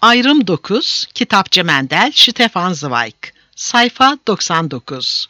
Ayrım 9, Kitapçı Mendel, Stefan Zweig, sayfa 99.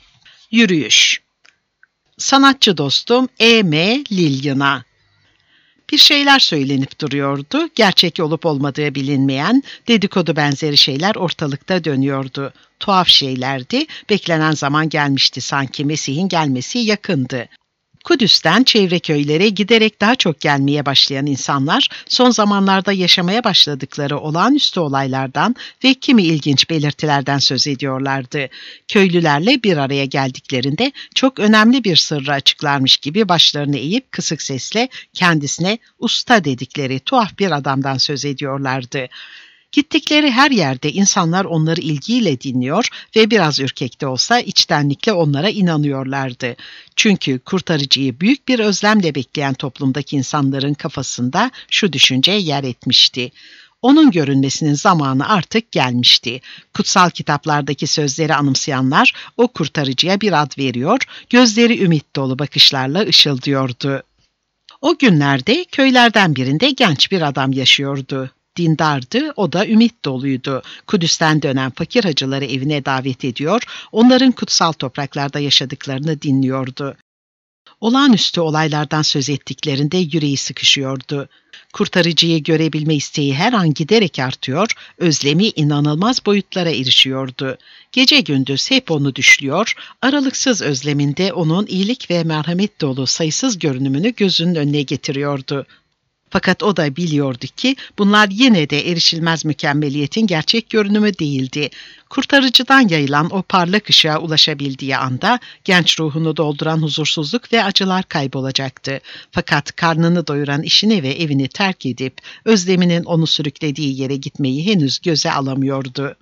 Yürüyüş. Sanatçı dostum E.M. Lillian'a. Bir şeyler söylenip duruyordu, gerçek olup olmadığı bilinmeyen, dedikodu benzeri şeyler ortalıkta dönüyordu. Tuhaf şeylerdi, beklenen zaman gelmişti sanki, Mesih'in gelmesi yakındı. Kudüs'ten çevre köylere giderek daha çok gelmeye başlayan insanlar, son zamanlarda yaşamaya başladıkları olağanüstü olaylardan ve kimi ilginç belirtilerden söz ediyorlardı. Köylülerle bir araya geldiklerinde çok önemli bir sırrı açıklarmış gibi başlarını eğip kısık sesle kendisine usta dedikleri tuhaf bir adamdan söz ediyorlardı. Gittikleri her yerde insanlar onları ilgiyle dinliyor ve biraz ürkek de olsa içtenlikle onlara inanıyorlardı. Çünkü kurtarıcıyı büyük bir özlemle bekleyen toplumdaki insanların kafasında şu düşünce yer etmişti: onun görünmesinin zamanı artık gelmişti. Kutsal kitaplardaki sözleri anımsayanlar o kurtarıcıya bir ad veriyor, gözleri ümit dolu bakışlarla ışıldıyordu. O günlerde köylerden birinde genç bir adam yaşıyordu. Dindardı, o da ümit doluydu. Kudüs'ten dönen fakir hacıları evine davet ediyor, onların kutsal topraklarda yaşadıklarını dinliyordu. Olağanüstü olaylardan söz ettiklerinde yüreği sıkışıyordu. Kurtarıcıyı görebilme isteği her an giderek artıyor, özlemi inanılmaz boyutlara erişiyordu. Gece gündüz hep onu düşlüyor, aralıksız özleminde onun iyilik ve merhamet dolu sayısız görünümünü gözünün önüne getiriyordu. Fakat o da biliyordu ki bunlar yine de erişilmez mükemmeliyetin gerçek görünümü değildi. Kurtarıcıdan yayılan o parlak ışığa ulaşabildiği anda genç ruhunu dolduran huzursuzluk ve acılar kaybolacaktı. Fakat karnını doyuran işini ve evini terk edip özleminin onu sürüklediği yere gitmeyi henüz göze alamıyordu.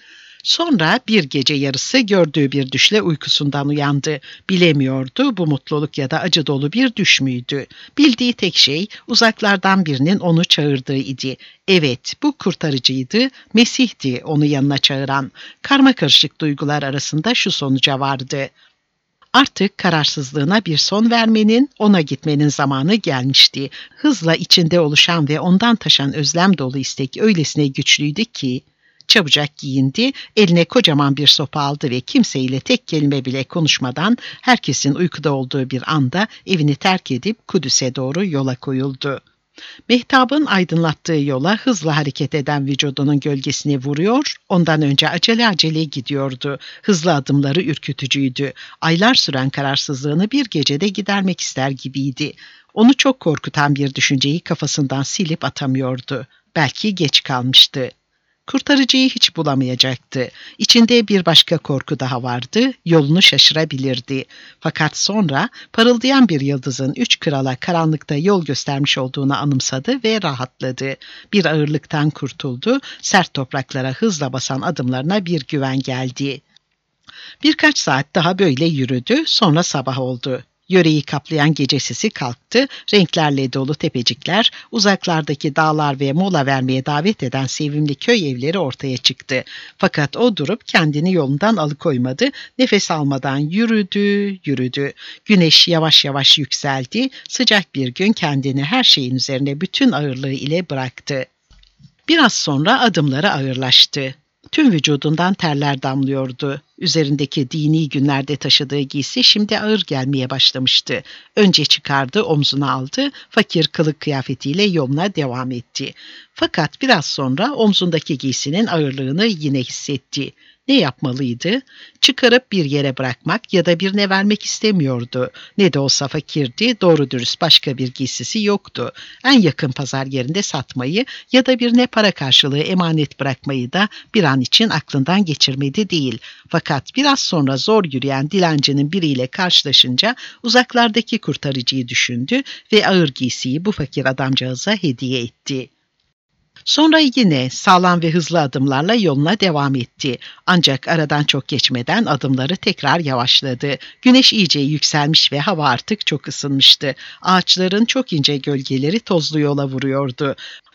Sonra bir gece yarısı gördüğü bir düşle uykusundan uyandı. Bilemiyordu bu mutluluk ya da acı dolu bir düş müydü. Bildiği tek şey uzaklardan birinin onu çağırdığı idi. Evet, bu kurtarıcıydı, Mesih'ti onu yanına çağıran. Karmakarışık duygular arasında şu sonuca vardı: artık kararsızlığına bir son vermenin, ona gitmenin zamanı gelmişti. Hızla içinde oluşan ve ondan taşan özlem dolu istek öylesine güçlüydü ki, çabucak giyindi, eline kocaman bir sopa aldı ve kimseyle tek kelime bile konuşmadan herkesin uykuda olduğu bir anda evini terk edip Kudüs'e doğru yola koyuldu. Mehtabın aydınlattığı yola hızla hareket eden vücudunun gölgesini vuruyor, ondan önce acele acele gidiyordu. Hızlı adımları ürkütücüydü. Aylar süren kararsızlığını bir gecede gidermek ister gibiydi. Onu çok korkutan bir düşünceyi kafasından silip atamıyordu. Belki geç kalmıştı. Kurtarıcıyı hiç bulamayacaktı. İçinde bir başka korku daha vardı, yolunu şaşırabilirdi. Fakat sonra parıldayan bir yıldızın 3 krala karanlıkta yol göstermiş olduğunu anımsadı ve rahatladı. Bir ağırlıktan kurtuldu, sert topraklara hızla basan adımlarına bir güven geldi. Birkaç saat daha böyle yürüdü, sonra sabah oldu. Yöreyi kaplayan gece sisi kalktı, renklerle dolu tepecikler, uzaklardaki dağlar ve mola vermeye davet eden sevimli köy evleri ortaya çıktı. Fakat o durup kendini yolundan alıkoymadı, nefes almadan yürüdü. Güneş yavaş yavaş yükseldi, sıcak bir gün kendini her şeyin üzerine bütün ağırlığı ile bıraktı. Biraz sonra adımları ağırlaştı. Tüm vücudundan terler damlıyordu. Üzerindeki dini günlerde taşıdığı giysi şimdi ağır gelmeye başlamıştı. Önce çıkardı, omzuna aldı, fakir kılık kıyafetiyle yoluna devam etti. Fakat biraz sonra omzundaki giysinin ağırlığını yine hissetti. Ne yapmalıydı? Çıkarıp bir yere bırakmak ya da birine vermek istemiyordu. Ne de olsa fakirdi, doğru dürüst başka bir giysisi yoktu. En yakın pazar yerinde satmayı ya da birine para karşılığı emanet bırakmayı da bir an için aklından geçirmedi değil. Fakat biraz sonra zor yürüyen dilencinin biriyle karşılaşınca uzaklardaki kurtarıcıyı düşündü ve ağır giysiyi bu fakir adamcağıza hediye etti. Sonra yine sağlam ve hızlı adımlarla yoluna devam etti. Ancak aradan çok geçmeden adımları tekrar yavaşladı. Güneş iyice yükselmiş ve hava artık çok ısınmıştı. Ağaçların çok ince gölgeleri tozlu yola vuruyordu.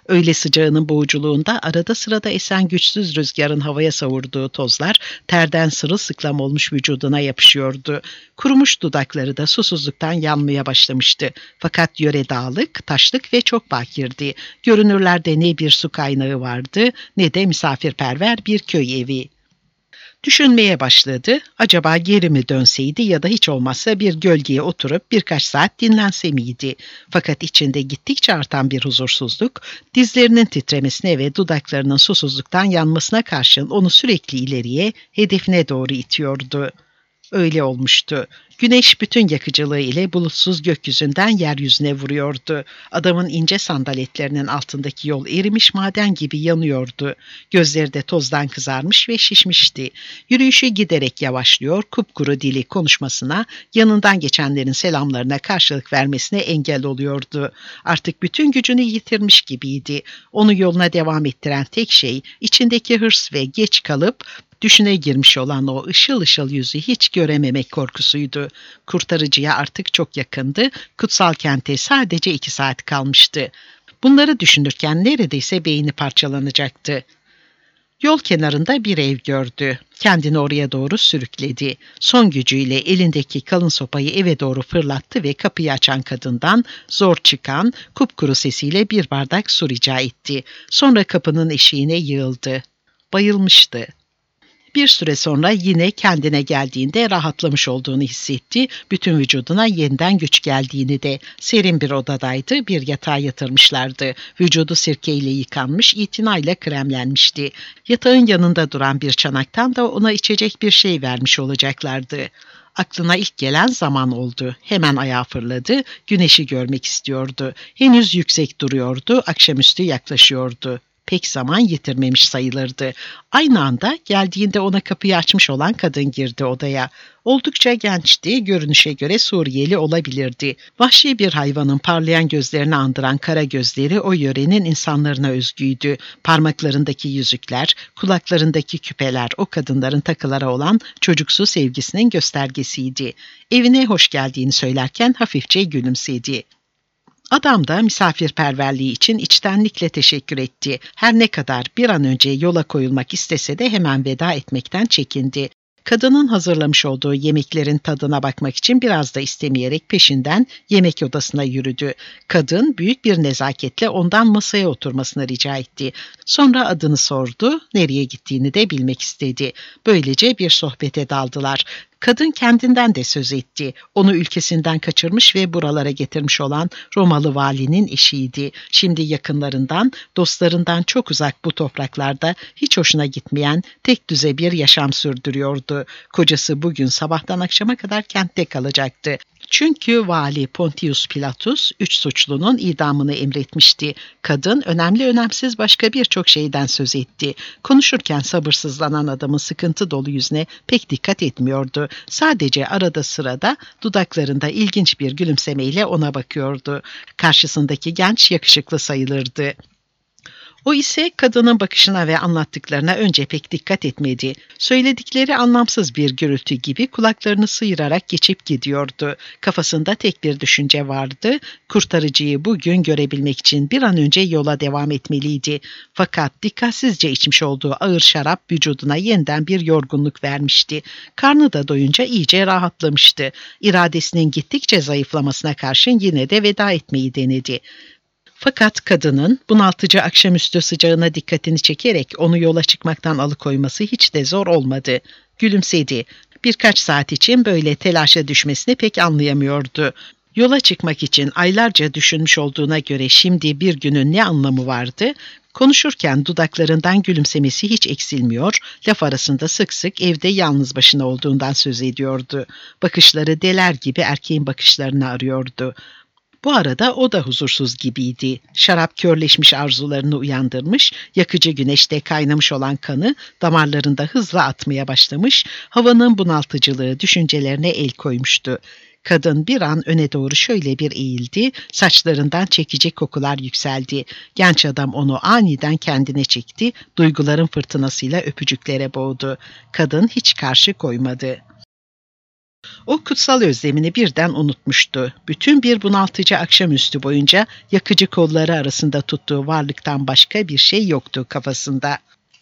Öğle sıcağının boğuculuğunda arada sırada esen güçsüz rüzgarın havaya savurduğu tozlar terden sırılsıklam olmuş vücuduna yapışıyordu. Kurumuş dudakları da susuzluktan yanmaya başlamıştı. Fakat yöre dağlık, taşlık ve çok bakirdi. Görünürlerde ne bir su kaynağı vardı ne de misafirperver bir köy evi. Düşünmeye başladı. Acaba geri mi dönseydi ya da hiç olmazsa bir gölgeye oturup birkaç saat dinlense miydi? Fakat içinde gittikçe artan bir huzursuzluk, dizlerinin titremesine ve dudaklarının susuzluktan yanmasına karşın onu sürekli ileriye, hedefine doğru itiyordu. Öyle olmuştu. Güneş bütün yakıcılığı ile bulutsuz gökyüzünden yeryüzüne vuruyordu. Adamın ince sandaletlerinin altındaki yol erimiş maden gibi yanıyordu. Gözleri de tozdan kızarmış ve şişmişti. Yürüyüşü giderek yavaşlıyor, kupkuru dili konuşmasına, yanından geçenlerin selamlarına karşılık vermesine engel oluyordu. Artık bütün gücünü yitirmiş gibiydi. Onu yoluna devam ettiren tek şey, içindeki hırs ve geç kalıp düşüne girmiş olan o ışıl ışıl yüzü hiç görememek korkusuydu. Kurtarıcıya artık çok yakındı, kutsal kente sadece 2 saat kalmıştı. Bunları düşünürken neredeyse beyni parçalanacaktı. Yol kenarında bir ev gördü. Kendini oraya doğru sürükledi. Son gücüyle elindeki kalın sopayı eve doğru fırlattı ve kapıyı açan kadından zor çıkan, kupkuru sesiyle bir bardak su rica etti. Sonra kapının eşiğine yığıldı. Bayılmıştı. Bir süre sonra yine kendine geldiğinde rahatlamış olduğunu hissetti. Bütün vücuduna yeniden güç geldiğini de. Serin bir odadaydı, bir yatağa yatırmışlardı. Vücudu sirkeyle yıkanmış, itinayla kremlenmişti. Yatağın yanında duran bir çanaktan da ona içecek bir şey vermiş olacaklardı. Aklına ilk gelen zaman oldu. Hemen ayağa fırladı, güneşi görmek istiyordu. Henüz yüksek duruyordu, akşamüstü yaklaşıyordu. Pek zaman yitirmemiş sayılırdı. Aynı anda geldiğinde ona kapıyı açmış olan kadın girdi odaya. Oldukça gençti, görünüşe göre Suriyeli olabilirdi. Vahşi bir hayvanın parlayan gözlerini andıran kara gözleri o yörenin insanlarına özgüydü. Parmaklarındaki yüzükler, kulaklarındaki küpeler o kadınların takılara olan çocuksu sevgisinin göstergesiydi. Evine hoş geldiğini söylerken hafifçe gülümsedi. Adam da misafirperverliği için içtenlikle teşekkür etti. Her ne kadar bir an önce yola koyulmak istese de hemen veda etmekten çekindi. Kadının hazırlamış olduğu yemeklerin tadına bakmak için biraz da istemeyerek peşinden yemek odasına yürüdü. Kadın büyük bir nezaketle ondan masaya oturmasını rica etti. Sonra adını sordu, nereye gittiğini de bilmek istedi. Böylece bir sohbete daldılar. Kadın kendinden de söz etti. Onu ülkesinden kaçırmış ve buralara getirmiş olan Romalı valinin eşiydi. Şimdi yakınlarından, dostlarından çok uzak bu topraklarda hiç hoşuna gitmeyen tek düze bir yaşam sürdürüyordu. Kocası bugün sabahtan akşama kadar kentte kalacaktı. Çünkü vali Pontius Pilatus 3 suçlunun idamını emretmişti. Kadın önemsiz başka birçok şeyden söz etti. Konuşurken sabırsızlanan adamın sıkıntı dolu yüzüne pek dikkat etmiyordu. Sadece arada sırada dudaklarında ilginç bir gülümsemeyle ona bakıyordu. Karşısındaki genç yakışıklı sayılırdı. O ise kadının bakışına ve anlattıklarına önce pek dikkat etmedi. Söyledikleri anlamsız bir gürültü gibi kulaklarını sıyırarak geçip gidiyordu. Kafasında tek bir düşünce vardı. Kurtarıcıyı bugün görebilmek için bir an önce yola devam etmeliydi. Fakat dikkatsizce içmiş olduğu ağır şarap vücuduna yeniden bir yorgunluk vermişti. Karnı da doyunca iyice rahatlamıştı. İradesinin gittikçe zayıflamasına karşın yine de veda etmeyi denedi. Fakat kadının bunaltıcı akşamüstü sıcağına dikkatini çekerek onu yola çıkmaktan alıkoyması hiç de zor olmadı. Gülümsedi. Birkaç saat için böyle telaşa düşmesini pek anlayamıyordu. Yola çıkmak için aylarca düşünmüş olduğuna göre şimdi bir günün ne anlamı vardı? Konuşurken dudaklarından gülümsemesi hiç eksilmiyor, laf arasında sık sık evde yalnız başına olduğundan söz ediyordu. Bakışları deler gibi erkeğin bakışlarını arıyordu. Bu arada o da huzursuz gibiydi. Şarap körleşmiş arzularını uyandırmış, yakıcı güneşte kaynamış olan kanı damarlarında hızla atmaya başlamış, havanın bunaltıcılığı düşüncelerine el koymuştu. Kadın bir an öne doğru şöyle bir eğildi, saçlarından çekici kokular yükseldi. Genç adam onu aniden kendine çekti, duyguların fırtınasıyla öpücüklere boğdu. Kadın hiç karşı koymadı. O kutsal özlemini birden unutmuştu. Bütün bir bunaltıcı akşamüstü boyunca yakıcı kolları arasında tuttuğu varlıktan başka bir şey yoktu kafasında.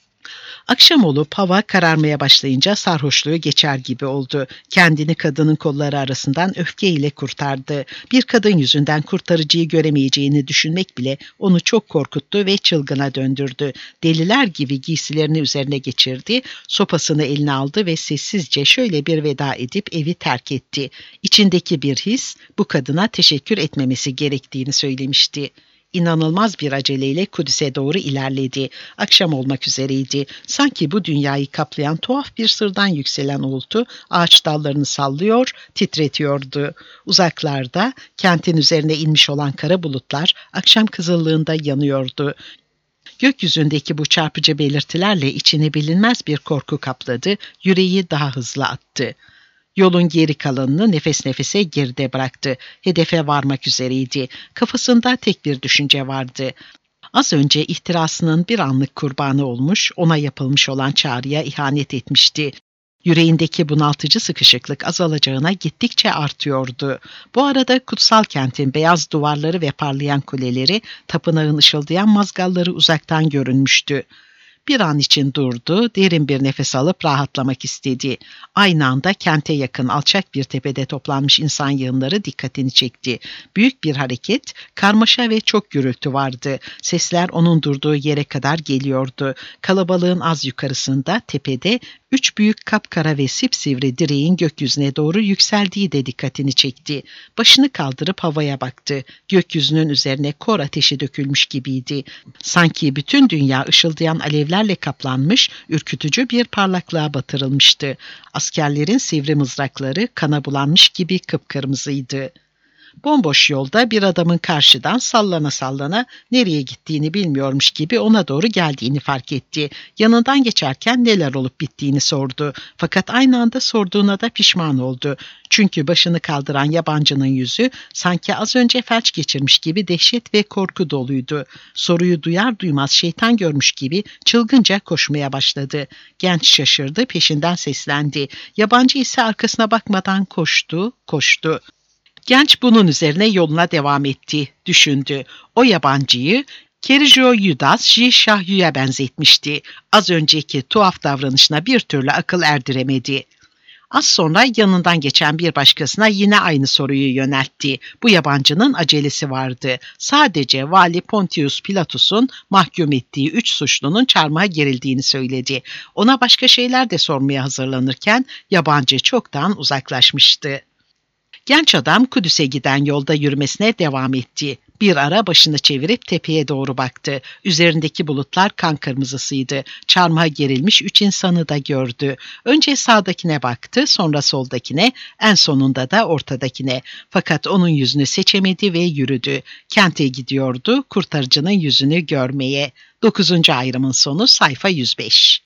Akşam olup hava kararmaya başlayınca sarhoşluğu geçer gibi oldu. Kendini kadının kolları arasından öfkeyle kurtardı. Bir kadın yüzünden kurtarıcıyı göremeyeceğini düşünmek bile onu çok korkuttu ve çılgına döndürdü. Deliler gibi giysilerini üzerine geçirdi, sopasını eline aldı ve sessizce şöyle bir veda edip evi terk etti. İçindeki bir his bu kadına teşekkür etmemesi gerektiğini söylemişti. İnanılmaz bir aceleyle Kudüs'e doğru ilerledi. Akşam olmak üzereydi. Sanki bu dünyayı kaplayan tuhaf bir sırdan yükselen uğultu ağaç dallarını sallıyor, titretiyordu. Uzaklarda kentin üzerine inmiş olan kara bulutlar akşam kızıllığında yanıyordu. Gökyüzündeki bu çarpıcı belirtilerle içini bilinmez bir korku kapladı, yüreği daha hızlı attı. Yolun geri kalanını nefes nefese geride bıraktı. Hedefe varmak üzereydi. Kafasında tek bir düşünce vardı. Az önce ihtirasının bir anlık kurbanı olmuş, ona yapılmış olan çağrıya ihanet etmişti. Yüreğindeki bunaltıcı sıkışıklık azalacağına gittikçe artıyordu. Bu arada kutsal kentin beyaz duvarları ve parlayan kuleleri, tapınağın ışıldayan mazgalları uzaktan görünmüştü. Bir an için durdu, derin bir nefes alıp rahatlamak istedi. Aynı anda kente yakın alçak bir tepede toplanmış insan yığınları dikkatini çekti. Büyük bir hareket, karmaşa ve çok gürültü vardı. Sesler onun durduğu yere kadar geliyordu. Kalabalığın az yukarısında, tepede, 3 büyük kapkara ve sipsivri direğin gökyüzüne doğru yükseldiği de dikkatini çekti. Başını kaldırıp havaya baktı. Gökyüzünün üzerine kor ateşi dökülmüş gibiydi. Sanki bütün dünya ışıldayan alevlerle kaplanmış, ürkütücü bir parlaklığa batırılmıştı. Askerlerin sivri mızrakları kana bulanmış gibi kıpkırmızıydı. Bomboş yolda bir adamın karşıdan sallana sallana nereye gittiğini bilmiyormuş gibi ona doğru geldiğini fark etti. Yanından geçerken neler olup bittiğini sordu. Fakat aynı anda sorduğuna da pişman oldu. Çünkü başını kaldıran yabancının yüzü sanki az önce felç geçirmiş gibi dehşet ve korku doluydu. Soruyu duyar duymaz şeytan görmüş gibi çılgınca koşmaya başladı. Genç şaşırdı, peşinden seslendi. Yabancı ise arkasına bakmadan koştu. Genç bunun üzerine yoluna devam etti, düşündü. O yabancıyı Kerijo Yudas Jishahyu'ya benzetmişti. Az önceki tuhaf davranışına bir türlü akıl erdiremedi. Az sonra yanından geçen bir başkasına yine aynı soruyu yöneltti. Bu yabancının acelesi vardı. Sadece Vali Pontius Pilatus'un mahkum ettiği 3 suçlunun çarmıha gerildiğini söyledi. Ona başka şeyler de sormaya hazırlanırken yabancı çoktan uzaklaşmıştı. Genç adam Kudüs'e giden yolda yürümesine devam etti. Bir ara başını çevirip tepeye doğru baktı. Üzerindeki bulutlar kan kırmızısıydı. Çarmıha gerilmiş 3 insanı da gördü. Önce sağdakine baktı, sonra soldakine, en sonunda da ortadakine. Fakat onun yüzünü seçemedi ve yürüdü. Kente gidiyordu, kurtarıcının yüzünü görmeye. 9. ayrımın sonu sayfa 105.